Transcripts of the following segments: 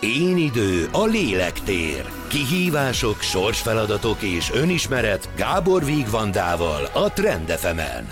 Én idő, a lélektér. Kihívások, sorsfeladatok és önismeret Gábor Vigvandával a Trend FM-en.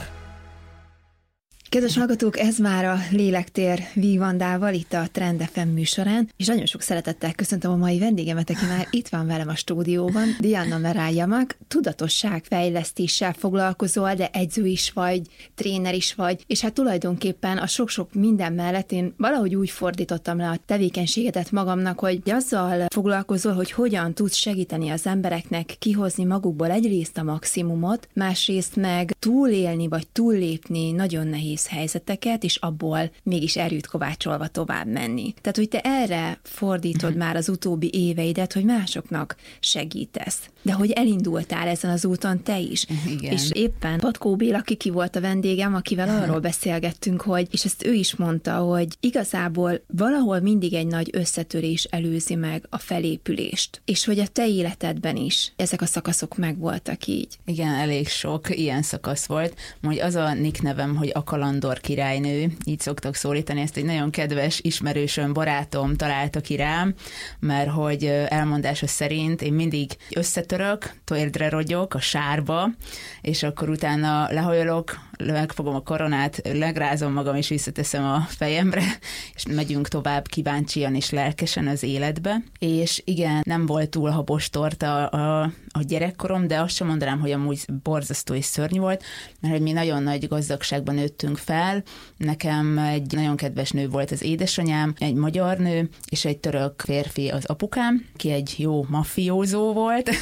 Kedves hallgatók, ez már a Lélektér Vigvandával itt a Trend FM műsorán, és nagyon sok szeretettel köszöntöm a mai vendégemet, aki már itt van velem a stúdióban, Diana Merajamak, tudatosságfejlesztéssel foglalkozol, de edző is vagy, tréner is vagy, és hát tulajdonképpen a sok-sok minden mellett én valahogy úgy fordítottam le a tevékenységedet magamnak, hogy azzal foglalkozol, hogy hogyan tudsz segíteni az embereknek kihozni magukból egyrészt a maximumot, másrészt meg túlélni vagy túllépni nagyon nehéz helyzeteket, és abból mégis erőt kovácsolva tovább menni. Tehát, hogy te erre fordítod már az utóbbi éveidet, hogy másoknak segítesz. De hogy elindultál ezen az úton te is. Igen. És éppen Patkó Béla Kiki volt a vendégem, akivel arról beszélgettünk, hogy, és ezt ő is mondta, hogy igazából valahol mindig egy nagy összetörés előzi meg a felépülést. És hogy a te életedben is ezek a szakaszok megvoltak így. Igen, elég sok ilyen szakasz volt. Hogy az a nick nevem, hogy a Kalandor királynő, így szoktak szólítani, ezt egy nagyon kedves ismerősöm, barátom találta ki rám, mert hogy elmondása szerint én mindig összetörök, térdre rogyok a sárba, és akkor utána lehajolok, megfogom a koronát, legrázom magam, és visszateszem a fejemre, és megyünk tovább kíváncsian és lelkesen az életbe. És igen, nem volt túl habos torta a gyerekkorom, de azt sem mondanám, hogy amúgy borzasztó és szörnyű volt, mert hogy mi nagyon nagy gazdagságban nőttünk fel. Nekem egy nagyon kedves nő volt az édesanyám, egy magyar nő, és egy török férfi az apukám, ki egy jó maffiózó volt,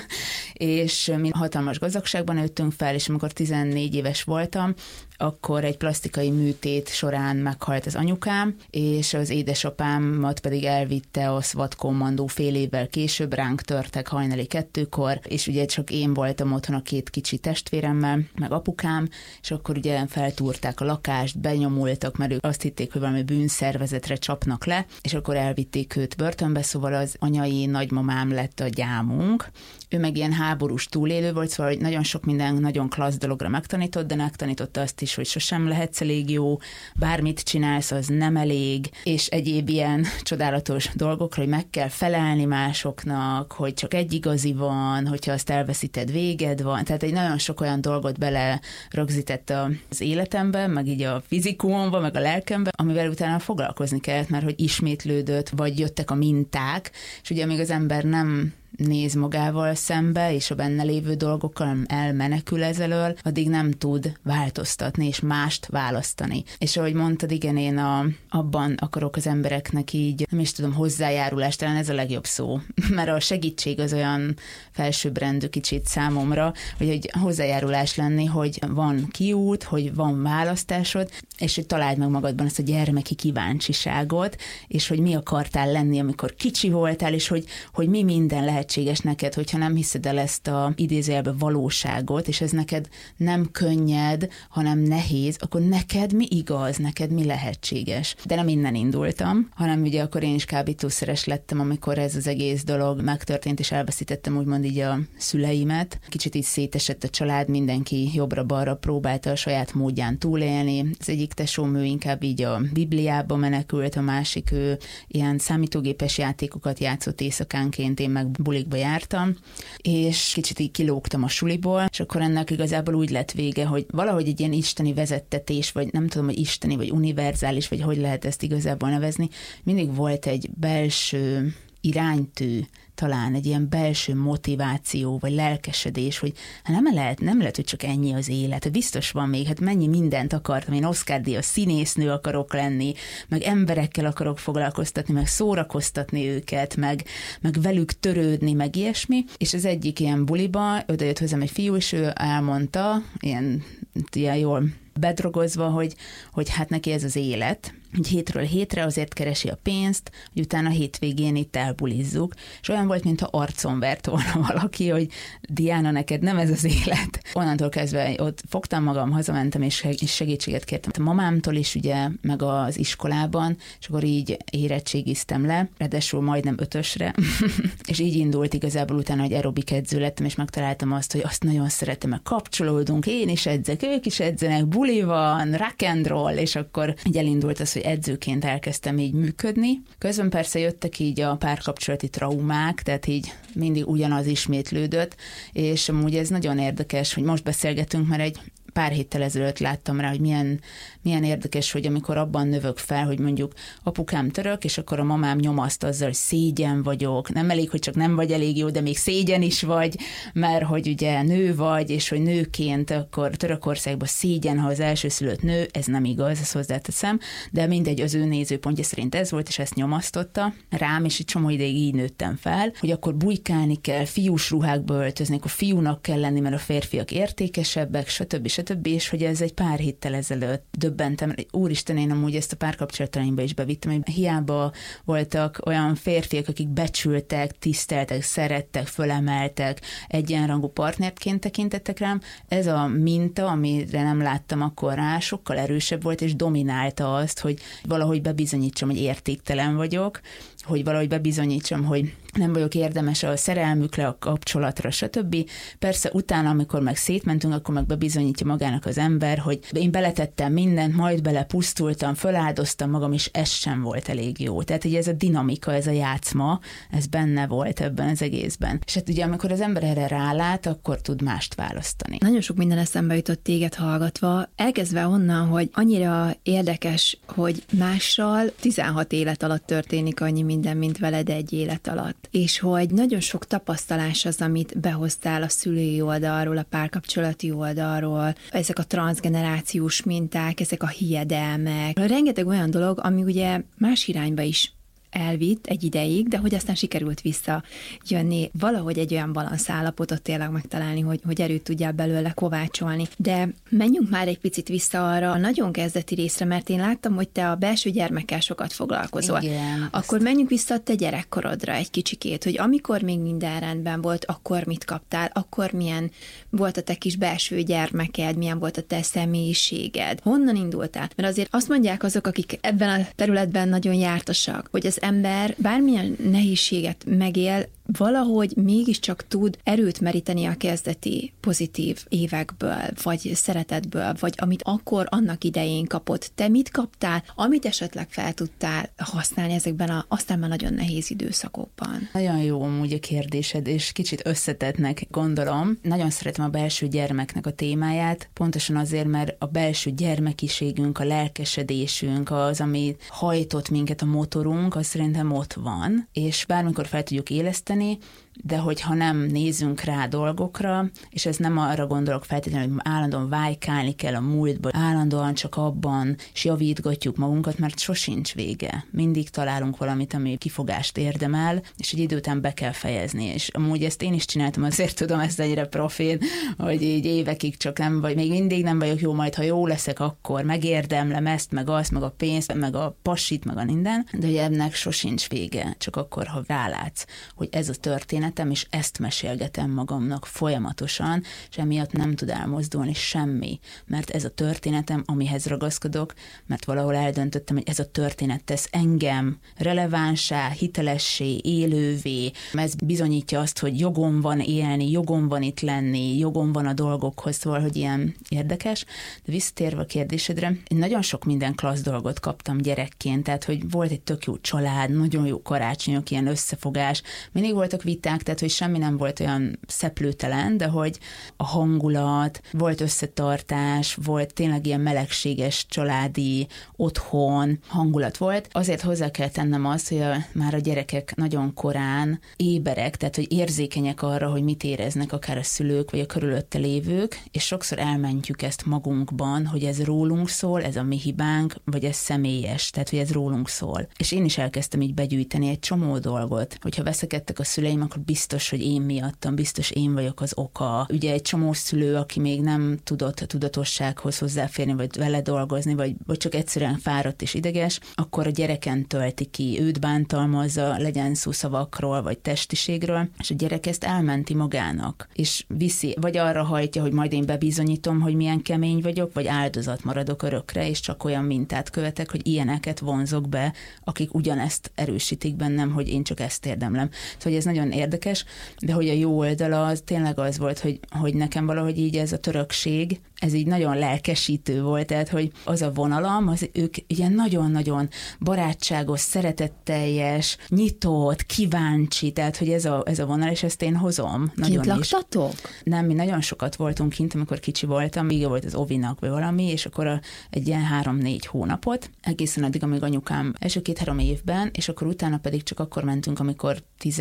és mi hatalmas gazdagságban nőttünk fel, és amikor 14 éves voltam, akkor egy plastikai műtét során meghalt az anyukám, és az édesapámat pedig elvitte a SWAT kommandó fél évvel később, ránk törtek hajnali 2-kor, és ugye csak én voltam otthon a 2 kicsi testvéremmel, meg apukám, és akkor ugye feltúrták a lakást, benyomultak, mert ők azt hitték, hogy valami bűnszervezetre csapnak le, és akkor elvitték őt börtönbe, szóval az anyai nagymamám lett a gyámunk. Ő meg ilyen háborús túlélő volt, szóval hogy nagyon sok minden nagyon klassz dologra megtanított, de megtanította azt is, hogy sosem lehetsz elég jó, bármit csinálsz, az nem elég, és egyéb ilyen csodálatos dolgokra, hogy meg kell felelni másoknak, hogy csak egy igazi van, hogyha azt elveszíted, véged van. Tehát egy nagyon sok olyan dolgot bele rögzített az életembe, meg így a fizikumomba, meg a lelkembe, amivel utána foglalkozni kellett, mert hogy ismétlődött, vagy jöttek a minták, és ugye még az ember nem néz magával szembe, és a benne lévő dolgokkal elmenekül ezelől, addig nem tud változtatni, és mást választani. És ahogy mondtad, igen, én abban akarok az embereknek így, nem is tudom, hozzájárulást, talán ez a legjobb szó, mert a segítség az olyan felsőbbrendű kicsit számomra, hogy egy hozzájárulás lenni, hogy van kiút, hogy van választásod, és hogy találd meg magadban ezt a gyermeki kíváncsiságot, és hogy mi akartál lenni, amikor kicsi voltál, és hogy mi minden lehetséges neked, hogyha nem hiszed el ezt a idézőjelbe valóságot, és ez neked nem könnyed, hanem nehéz, akkor neked mi igaz, neked mi lehetséges. De nem innen indultam, hanem ugye akkor én is kábítószeres lettem, amikor ez az egész dolog megtörtént, és elveszítettem úgymond így a szüleimet. Kicsit így szétesett a család, mindenki jobbra-balra próbálta a saját módján túlélni. Az egyik tesóm, ő inkább így a Bibliába menekült, a másik ő ilyen számítógépes játékokat játszott éjszakánként, én meg bulikba jártam, és kicsit így kilógtam a suliból, és akkor ennek igazából úgy lett vége, hogy valahogy egy ilyen isteni vezettetés, vagy nem tudom, hogy isteni, vagy univerzális, vagy hogy lehet ezt igazából nevezni, mindig volt egy belső iránytű, talán egy ilyen belső motiváció, vagy lelkesedés, hogy hát nem lehet, hogy csak ennyi az élet. Biztos van még, hát mennyi mindent akartam. Én Oscar-díjas színésznő akarok lenni, meg emberekkel akarok foglalkoztatni, meg szórakoztatni őket, meg velük törődni, meg ilyesmi. És az egyik ilyen buliba odajött hozzám egy fiú, és ő elmondta, ilyen jól bedrogozva, hogy hát neki ez az élet, hogy hétről hétre azért keresi a pénzt, hogy utána hétvégén itt elbulizzuk, és olyan volt, mintha arcon vert volna valaki, hogy Diana, neked nem ez az élet. Onnantól kezdve ott fogtam magam, hazamentem, és segítséget kértem a mamámtól is, ugye, meg az iskolában, és akkor így érettségiztem le, ráadásul majdnem 5-ösre, és így indult igazából utána, hogy aerobik edző lettem, és megtaláltam azt, hogy azt nagyon szeretem, meg kapcsolódunk, én is edzek, ők is edzenek, buli van, rock and roll, és akkor így elindult az, hogy edzőként elkezdtem így működni. Közben persze jöttek így a párkapcsolati traumák, tehát így mindig ugyanaz ismétlődött, és amúgy ez nagyon érdekes, hogy most beszélgetünk, mert egy pár héttel ezelőtt láttam rá, hogy milyen érdekes, hogy amikor abban növök fel, hogy mondjuk apukám török, és akkor a mamám nyomaszt azzal, hogy szégyen vagyok, nem elég, hogy csak nem vagy elég jó, de még szégyen is vagy, mert hogy ugye nő vagy, és hogy nőként akkor Törökországban szégyen, ha az elsőszülött nő, ez nem igaz, ezt hozzáteszem, de mindegy, az ő nézőpontja szerint ez volt, és ezt nyomasztotta rám, és egy csomó ideig így nőttem fel, hogy akkor bujkálni kell, fiús ruhákba öltözni, akkor fiúnak kell lenni, mert a férfiak értékesebbek, stb. És hogy ez egy pár héttel ezelőtt döbbentem. Úristen, én amúgy ezt a párkapcsolataimba is bevittem, hogy hiába voltak olyan férfiak, akik becsültek, tiszteltek, szerettek, fölemeltek, egyenrangú partnerként tekintettek rám. Ez a minta, amire nem láttam akkor rá, sokkal erősebb volt, és dominálta azt, hogy valahogy bebizonyítsam, hogy értéktelen vagyok, hogy valahogy bebizonyítsam, hogy nem vagyok érdemes a szerelmükre, a kapcsolatra, stb. Persze utána, amikor meg szétmentünk, akkor meg bebizonyítja magának az ember, hogy én beletettem mindent, majd belepusztultam, föláldoztam magam, és ez sem volt elég jó. Tehát ugye ez a dinamika, ez a játszma, ez benne volt ebben az egészben. És hát ugye amikor az ember erre rálát, akkor tud mást választani. Nagyon sok minden eszembe jutott téged hallgatva, elkezdve onnan, hogy annyira érdekes, hogy mással 16 élet alatt történik annyi minden, mint veled egy élet alatt. És hogy nagyon sok tapasztalás az, amit behoztál a szülői oldalról, a párkapcsolati oldalról, ezek a transzgenerációs minták, ezek a hiedelmek. Rengeteg olyan dolog, ami ugye más irányba is elvitt egy ideig, de hogy aztán sikerült visszajönni, valahogy egy olyan balanszállapotot tényleg megtalálni, hogy erőt tudjál belőle kovácsolni. De menjünk már egy picit vissza arra a nagyon kezdeti részre, mert én láttam, hogy te a belső gyermekkel sokat foglalkozol. Igen, akkor menjünk vissza a te gyerekkorodra egy kicsikét, hogy amikor még minden rendben volt, akkor mit kaptál, akkor milyen volt a te kis belső gyermeked, milyen volt a te személyiséged, honnan indultál? Mert azért azt mondják azok, akik ebben a területben nagyon jártasak, hogy az ember bármilyen nehézséget megél, valahogy mégiscsak tud erőt meríteni a kezdeti pozitív évekből, vagy szeretetből, vagy amit akkor annak idején kapott. Te mit kaptál, amit esetleg fel tudtál használni ezekben aztán már nagyon nehéz időszakokban? Nagyon jó amúgy a kérdésed, és kicsit összetettnek gondolom. Nagyon szeretem a belső gyermeknek a témáját, pontosan azért, mert a belső gyermekiségünk, a lelkesedésünk, az, ami hajtott minket a motorunk, az szerintem ott van, és bármikor fel tudjuk éleszteni, de hogyha nem nézünk rá dolgokra, és ez nem arra gondolok feltétlenül, hogy állandóan vájkálni kell a múltba, állandóan csak abban, és javítgatjuk magunkat, mert sosincs vége. Mindig találunk valamit, ami kifogást érdemel, és egy idő után be kell fejezni. És amúgy ezt én is csináltam, azért tudom ezt egyre profén, hogy így évekig csak nem vagy, még mindig nem vagyok jó, majd ha jó leszek, akkor megérdemlem ezt, meg azt, meg a pénzt, meg a passit, meg a minden, de hogy ennek sosincs vége, csak akkor, ha rálátsz, hogy ez a történetem, és ezt mesélgetem magamnak folyamatosan, és emiatt nem tud elmozdulni semmi, mert ez a történetem, amihez ragaszkodok, mert valahol eldöntöttem, hogy ez a történet tesz engem relevánsá, hitelessé, élővé, ez bizonyítja azt, hogy jogom van élni, jogom van itt lenni, jogom van a dolgokhoz, szóval, hogy ilyen érdekes. De visszatérve a kérdésedre, én nagyon sok minden klassz dolgot kaptam gyerekként, tehát, hogy volt egy tök jó család, nagyon jó karácsonyok, ilyen összefogás, mindig voltak viták, tehát, hogy semmi nem volt olyan szeplőtelen, de hogy a hangulat, volt összetartás, volt tényleg ilyen melegséges családi otthon hangulat volt. Azért hozzá kell tennem azt, hogy már a gyerekek nagyon korán éberek, tehát, hogy érzékenyek arra, hogy mit éreznek akár a szülők, vagy a körülötte lévők, és sokszor elmentjük ezt magunkban, hogy ez rólunk szól, ez a mi hibánk, vagy ez személyes, tehát, hogy ez rólunk szól. És én is elkezdtem így begyűjteni egy csomó dolgot, hogyha veszekedtek a szüleim, akkor biztos, hogy én miattam, biztos én vagyok az oka. Ugye egy csomó szülő, aki még nem tudott a tudatossághoz hozzáférni, vagy vele dolgozni, vagy csak egyszerűen fáradt és ideges, akkor a gyereken tölti ki, őt bántalmazza, legyen szó szavakról, vagy testiségről, és a gyerek ezt elmenti magának, és viszi, vagy arra hajtja, hogy majd én bebizonyítom, hogy milyen kemény vagyok, vagy áldozat maradok örökre, és csak olyan mintát követek, hogy ilyeneket vonzok be, akik ugyanezt erősítik bennem, hogy én csak ezt érdemlem. Szóval ez nagyon érdekes, de hogy a jó oldala az tényleg az volt, hogy nekem valahogy így ez a törökség, ez így nagyon lelkesítő volt, tehát, hogy az a vonalam, az ők ilyen nagyon-nagyon barátságos, szeretetteljes, nyitott, kíváncsi, tehát, hogy ez a vonal, és ezt én hozom. Kint laktatok? Nem, mi nagyon sokat voltunk kint, amikor kicsi voltam, vége volt az ovinak, vagy valami, és akkor egy ilyen 3-4 hónapot, egészen addig, amíg anyukám első 2-3 évben, és akkor utána pedig csak akkor mentünk, amikor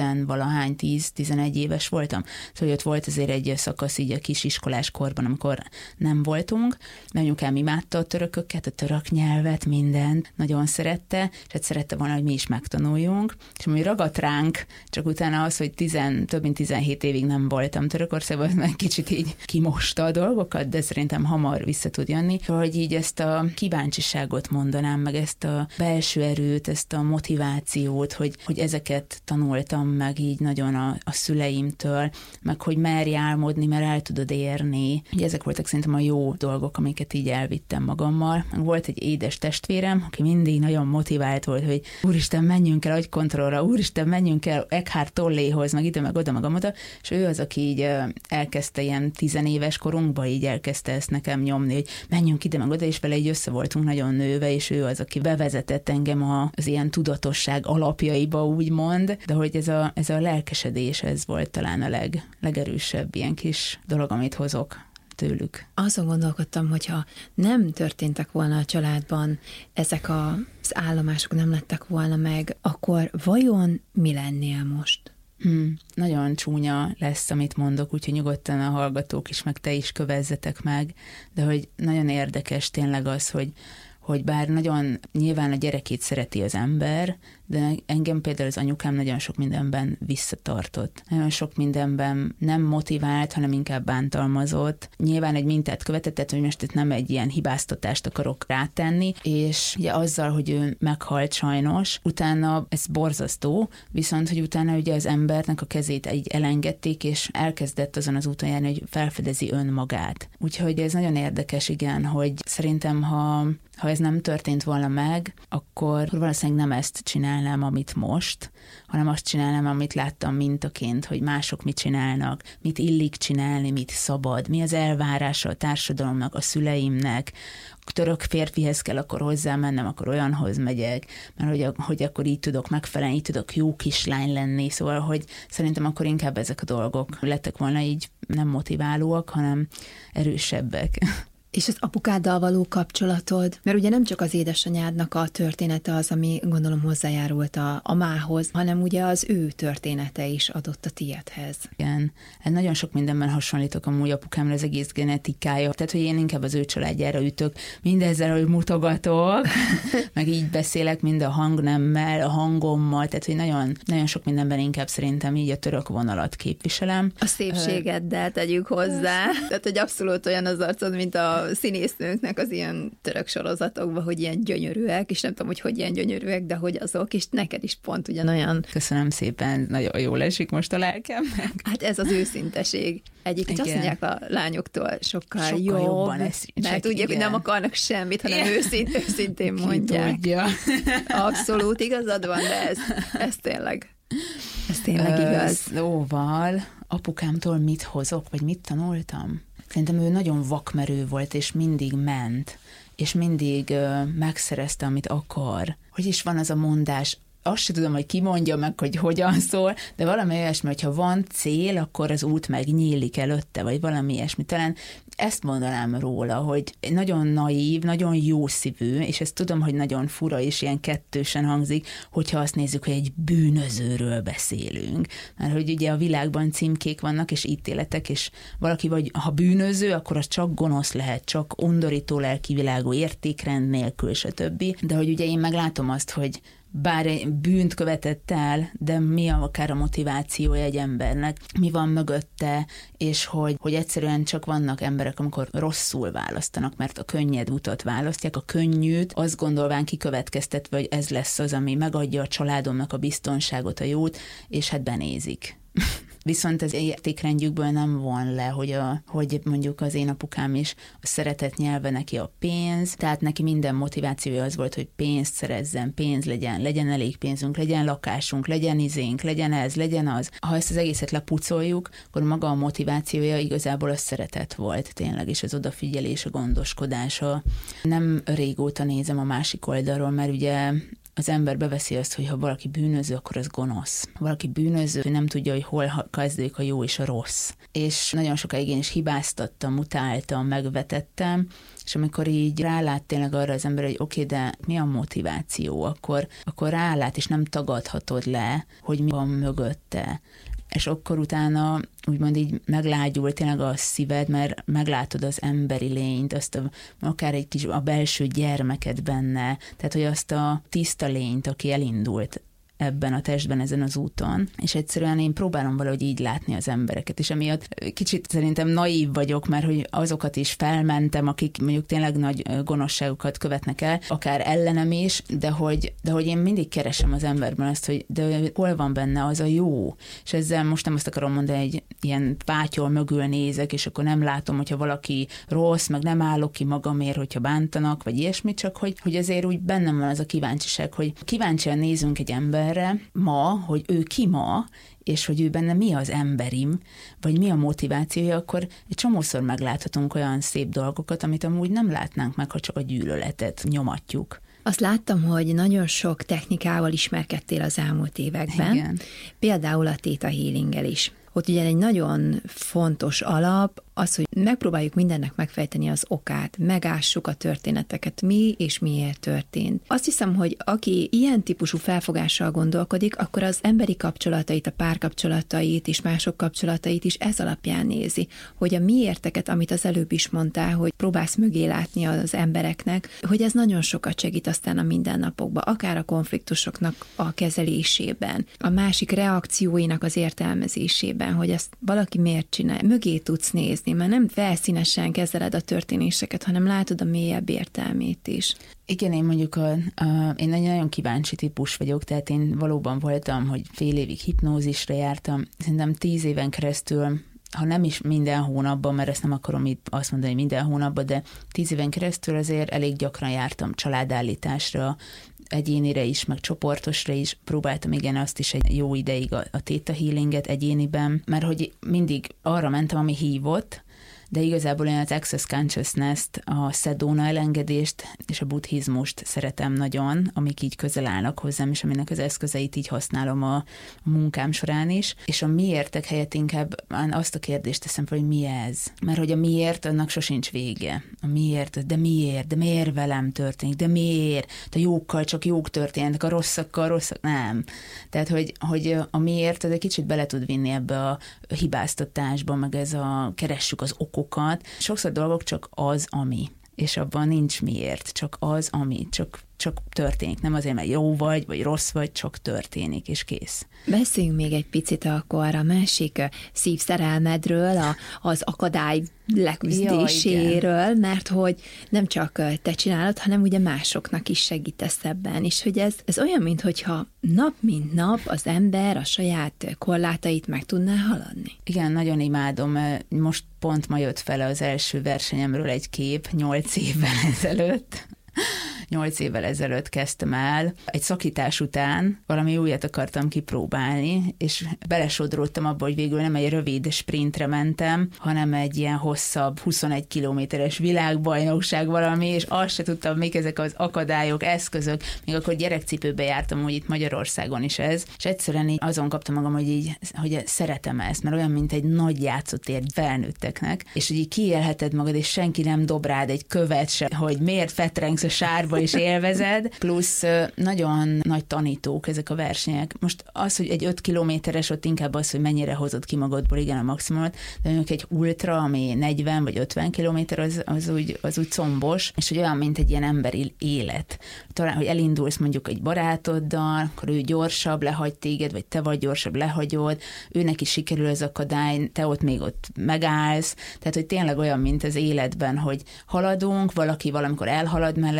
10-11 éves voltam. Szóval ott volt azért egy szakasz így a kis iskolás korban, amikor nem voltunk. Anyukám imádta a törököket, a török nyelvet, mindent, nagyon szerette, és hát szerette volna, hogy mi is megtanuljunk. És ami ragadt ránk, csak utána az, hogy több mint 17 évig nem voltam Törökországban, meg kicsit így kimosta a dolgokat, de szerintem hamar vissza tud jönni, hogy így ezt a kíváncsiságot mondanám, meg ezt a belső erőt, ezt a motivációt, hogy ezeket tanultam meg így nagyon a szüleimtől, meg hogy merj álmodni, mert el tudod érni. Ugye ezek voltak szerintem a jó dolgok, amiket így elvittem magammal. Volt egy édes testvérem, aki mindig nagyon motivált volt, hogy úristen, menjünk el agykontrollra, úristen, menjünk el Eckhart Tolléhoz, meg ide, meg oda, meg amoda, és ő az, aki így elkezdte ilyen 10 éves korunkba, így elkezdte ezt nekem nyomni, hogy menjünk ide, meg oda, és vele így össze voltunk nagyon nőve, és ő az, aki bevezetett engem az ilyen tudatosság alapjaiba, úgymond, de hogy ez a lelkesedés, ez volt talán a legerősebb ilyen kis dolog, amit hozok tőlük. Azon gondolkodtam, hogyha nem történtek volna a családban ezek az állomások, nem lettek volna meg, akkor vajon mi lennél most? Nagyon csúnya lesz, amit mondok, úgyhogy nyugodtan a hallgatók is, meg te is kövezzetek meg, de hogy nagyon érdekes tényleg az, hogy bár nagyon nyilván a gyerekét szereti az ember, de engem például az anyukám nagyon sok mindenben visszatartott. Nagyon sok mindenben nem motivált, hanem inkább bántalmazott. Nyilván egy mintát követett, tehát hogy most itt nem egy ilyen hibáztatást akarok rátenni, és ugye azzal, hogy ő meghalt sajnos, utána ez borzasztó, viszont hogy utána ugye az embernek a kezét így elengedték, és elkezdett azon az úton járni, hogy felfedezi önmagát. Úgyhogy ez nagyon érdekes, igen, hogy szerintem, ha ez nem történt volna meg, akkor valószínűleg nem ezt csinálnám, amit most, hanem azt csinálnám, amit láttam mintaként, hogy mások mit csinálnak, mit illik csinálni, mit szabad, mi az elvárása a társadalomnak, a szüleimnek. A török férfihez kell akkor hozzámennem, akkor olyanhoz megyek, mert hogy akkor így tudok megfelelni, így tudok jó kislány lenni, szóval, hogy szerintem akkor inkább ezek a dolgok lettek volna így nem motiválóak, hanem erősebbek. És az apukáddal való kapcsolatod, mert ugye nem csak az édesanyádnak a története az, ami gondolom hozzájárult a mához, hanem ugye az ő története is adott a tiédhez. Igen, nagyon sok mindenben hasonlítok amúgy apukámra, az egész genetikája, tehát hogy én inkább az ő családjára ütök, mindezzel, hogy mutogatok, meg így beszélek, mind a hangnemmel, a hangommal, tehát hogy nagyon, nagyon sok mindenben inkább szerintem így a török vonalat képviselem. A szépségeddel tegyük hozzá, tehát hogy abszolút olyan az arcod, mint a színésznőknek az ilyen török sorozatokban, hogy ilyen gyönyörűek, és nem tudom, hogy ilyen gyönyörűek, de hogy azok, és neked is pont ugyanolyan. Köszönöm szépen, nagyon jól esik most a lelkem. Hát ez az őszinteség. Egyébként azt mondják a lányoktól sokkal jobban mert tudják, hogy nem akarnak semmit, hanem őszintén mondják. Abszolút igazad van, de ez tényleg igaz. Szóval apukámtól mit hozok, vagy mit tanultam? Szerintem ő nagyon vakmerő volt, és mindig ment, és mindig megszerezte, amit akar. Hogy is van az a mondás, azt sem tudom, hogy ki mondja meg, hogy hogyan szól, de valami olyasmi, hogyha van cél, akkor az út megnyílik előtte, vagy valami ilyesmi. Talán ezt mondanám róla, hogy nagyon naív, nagyon jó szívű, és ezt tudom, hogy nagyon fura, és ilyen kettősen hangzik, hogyha azt nézzük, hogy egy bűnözőről beszélünk. Mert hogy ugye a világban címkék vannak, és ítéletek, és valaki vagy, ha bűnöző, akkor az csak gonosz lehet, csak undorító lelkivilágú értékrend nélkül, stb. De hogy ugye én meglátom azt, hogy bár egy bűnt követett el, de mi akár a motivációja egy embernek, mi van mögötte, és hogy egyszerűen csak vannak emberek, amikor rosszul választanak, mert a könnyed utat választják, a könnyűt, azt gondolván kikövetkeztetve, hogy ez lesz az, ami megadja a családomnak a biztonságot, a jót, és hát benézik. Viszont az értékrendjükből nem von le, hogy mondjuk az én apukám is a szeretet nyelve neki a pénz, tehát neki minden motivációja az volt, hogy pénzt szerezzen, pénz legyen elég pénzünk, legyen lakásunk, legyen izénk, legyen ez, legyen az. Ha ezt az egészet lepucoljuk, akkor maga a motivációja igazából a szeretet volt tényleg, és az odafigyelés, a gondoskodása. Nem régóta nézem a másik oldalról, mert ugye az ember beveszi azt, hogy ha valaki bűnöző, akkor az gonosz. Valaki bűnöző, nem tudja, hogy hol kezdődik a jó és a rossz. És nagyon sokáig én is hibáztattam, utáltam, megvetettem, és amikor így rálát tényleg arra az ember, hogy oké, de mi a motiváció, akkor rálát, és nem tagadhatod le, hogy mi van mögötte. És akkor utána úgymond így meglágyul tényleg a szíved, mert meglátod az emberi lényt, azt akár egy kis a belső gyermeket benne, tehát hogy azt a tiszta lényt, aki elindult ebben a testben, ezen az úton, és egyszerűen én próbálom valahogy így látni az embereket, és emiatt kicsit szerintem naív vagyok, mert hogy azokat is felmentem, akik mondjuk tényleg nagy gonoszságokat követnek el, akár ellenem is, de hogy én mindig keresem az emberben azt, hogy de hol van benne az a jó, és ezzel most nem azt akarom mondani, hogy ilyen pátyol mögül nézek, és akkor nem látom, hogyha valaki rossz, meg nem állok ki magamért, hogyha bántanak, vagy ilyesmi, csak hogy azért úgy bennem van az a kíváncsiság, hogy kíváncsian nézünk egy emberre ma, hogy ő ki ma, és hogy ő benne mi az emberim, vagy mi a motivációja, akkor egy csomószor megláthatunk olyan szép dolgokat, amit amúgy nem látnánk meg, ha csak a gyűlöletet nyomatjuk. Azt láttam, hogy nagyon sok technikával ismerkedtél az elmúlt években. Igen. Például a Theta Healinggel is. Ott ugye egy nagyon fontos alap az, hogy megpróbáljuk mindennek megfejteni az okát, megássuk a történeteket, mi és miért történt. Azt hiszem, hogy aki ilyen típusú felfogással gondolkodik, akkor az emberi kapcsolatait, a párkapcsolatait és mások kapcsolatait is ez alapján nézi, hogy a miérteket, amit az előbb is mondtál, hogy próbálsz mögé látni az embereknek, hogy ez nagyon sokat segít aztán a mindennapokban, akár a konfliktusoknak a kezelésében, a másik reakcióinak az értelmezésében, hogy ezt valaki miért csinál, mögé tudsz nézni, mert nem felszínesen kezeled a történéseket, hanem látod a mélyebb értelmét is. Igen, én mondjuk én egy nagyon kíváncsi típus vagyok, tehát én valóban voltam, hogy fél évig hipnózisra jártam, szerintem 10 éven keresztül, ha nem is minden hónapban, mert ezt nem akarom itt azt mondani, hogy minden hónapban, de 10 éven keresztül azért elég gyakran jártam családállításra, egyénire is, meg csoportosra is. Próbáltam igen azt is egy jó ideig a Theta Healinget egyéniben, mert hogy mindig arra mentem, ami hívott, de igazából én az Access Consciousness-t, a Sedona elengedést és a buddhizmust szeretem nagyon, amik így közel állnak hozzám, és aminek az eszközeit így használom a munkám során is. És a miértek helyett inkább azt a kérdést teszem fel, hogy mi ez? Mert hogy a miért, annak sosincs vége. A miért, de miért velem történik, de miért? A jókkal csak jók történnek, a rosszakkal rosszak, nem. Tehát, hogy a miért, az egy kicsit bele tud vinni ebbe a hibáztatásba, meg ez keressük az okokat. Sokszor dolgok csak az, ami. És abban nincs miért, csak az, ami, csak történik. Nem azért, mert jó vagy rossz vagy, csak történik, és kész. Beszéljünk még egy picit akkor a másik szívszerelmedről, az akadály leküzdéséről, mert hogy nem csak te csinálod, hanem ugye másoknak is segítesz ebben, és hogy ez olyan, minthogyha nap mint nap az ember a saját korlátait meg tudná haladni. Igen, nagyon imádom. Most pont ma jött fel az első versenyemről egy kép 8 évvel ezelőtt. 8 évvel ezelőtt kezdtem el. Egy szakítás után valami újat akartam kipróbálni, és belesodródtam abba, hogy végül nem egy rövid sprintre mentem, hanem egy ilyen hosszabb, 21 kilométeres világbajnokság valami, és azt se tudtam, mik ezek az akadályok, eszközök. Még akkor gyerekcipőbe jártam, úgy itt Magyarországon is ez, és egyszerűen így azon kaptam magam, hogy szeretem ezt, mert olyan, mint egy nagy játszótér felnőtteknek, és hogy így kiélheted magad, és senki nem dob rád egy követ se, hogy miért fetrengsz a sárba és élvezed, plusz nagyon nagy tanítók ezek a versenyek. Most az, hogy egy 5 kilométeres, ott inkább az, hogy mennyire hozod ki magadból, igen, a maximumot, de mondjuk egy ultra, ami 40 vagy 50 kilométer, az úgy combos, és hogy olyan, mint egy ilyen emberi élet. Talán, hogy elindulsz mondjuk egy barátoddal, akkor ő gyorsabb, lehagy téged, vagy te vagy gyorsabb, lehagyod, őnek is sikerül az akadály, te ott megállsz, tehát, hogy tényleg olyan, mint az életben, hogy haladunk, valaki valamikor elhalad mellettünk,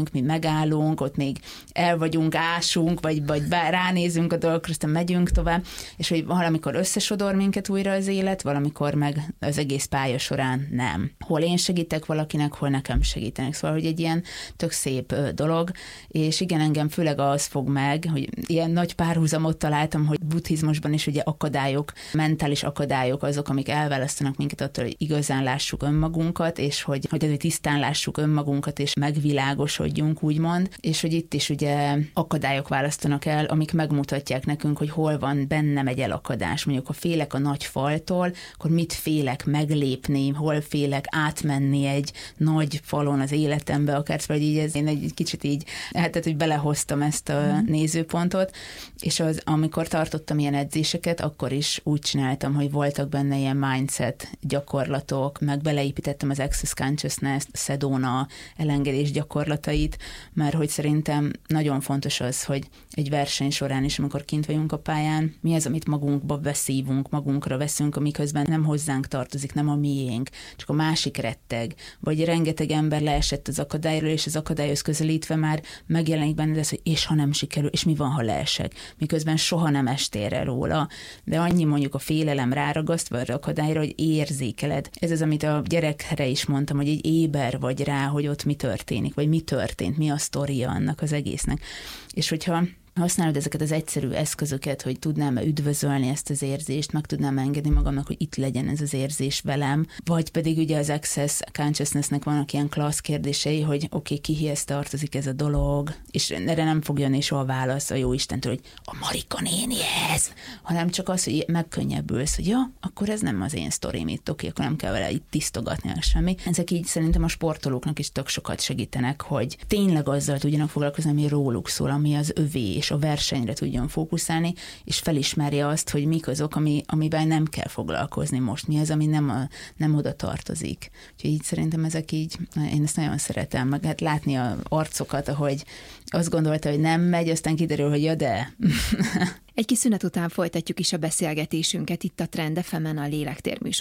megyünk, mi megállunk, ott még el vagyunk, ásunk, vagy ránézünk a dolgokra, aztán megyünk tovább, és hogy valamikor összesodor minket újra az élet, valamikor meg az egész pálya során nem. Hol én segítek valakinek, hol nekem segítenek. Szóval, hogy egy ilyen tök szép dolog, és igen, engem főleg az fog meg, hogy ilyen nagy párhuzamot találtam, hogy buddhizmusban is ugye akadályok, mentális akadályok azok, amik elválasztanak minket attól, hogy igazán lássuk önmagunkat, és hogy tisztán lássuk önmagunkat, és megvilágosodjunk, úgymond, és hogy itt is ugye akadályok választanak el, amik megmutatják nekünk, hogy hol van bennem egy elakadás. Mondjuk, ha félek a nagy faltól, akkor mit félek meglépni, hol félek átmenni egy nagy falon az életembe, akár, vagy így ez, én egy kicsit így, tehát, hogy belehoztam ezt a nézőpontot, és amikor tartottam ilyen edzéseket, akkor is úgy csináltam, hogy voltak benne ilyen mindset gyakorlatok, meg beleépítettem az Access Consciousness, Sedona elengedés gyakorlatait, mert hogy szerintem nagyon fontos az, hogy egy verseny során is, amikor kint vagyunk a pályán, mi az, amit magunkba beszívunk, magunkra veszünk, amiközben nem hozzánk tartozik, nem a miénk, csak a másik retteg, vagy rengeteg ember leesett az akadályról, és az akadályhoz közelítve már megjelenik benned ez, hogy és ha nem sikerül, és mi van, ha leesek, miközben soha nem estél el róla, de annyi mondjuk a félelem ráragasztva arra akadályra, hogy érzékeled. Ez az, amit a gyerekre is mondtam, hogy egy éber vagy rá, hogy ott mi történik, vagy mi történt, mi a sztoria annak az egésznek. És hogyha használod ezeket az egyszerű eszközöket, hogy tudnám üdvözölni ezt az érzést, meg tudnám engedni magamnak, hogy itt legyen ez az érzés velem, vagy pedig ugye az Access Consciousness-nek vannak ilyen klassz kérdései, hogy oké, kihez tartozik ez a dolog, és erre nem fog jönni soha válasz a Jóistentől, hogy a Marika nénihez, hanem csak az, hogy megkönnyebbülsz, hogy ja, akkor ez nem az én sztorim itt, oké, akkor nem kell vele itt tisztogatni, meg semmi. Ezek így szerintem a sportolóknak is tök sokat segítenek, hogy tényleg azzal tudjanak foglalkozni, ami róluk szól, ami az övé, és a versenyre tudjon fókuszálni, és felismerje azt, hogy mik azok, amiben nem kell foglalkozni most, mi az, ami nem oda tartozik. Úgyhogy így szerintem ezek így, én ezt nagyon szeretem, meg hát látni a arcokat, ahogy azt gondolta, hogy nem megy, aztán kiderül, hogy ja, de. Egy kis szünet után folytatjuk is a beszélgetésünket itt a Trend FM-en, a Lélektér műsorban.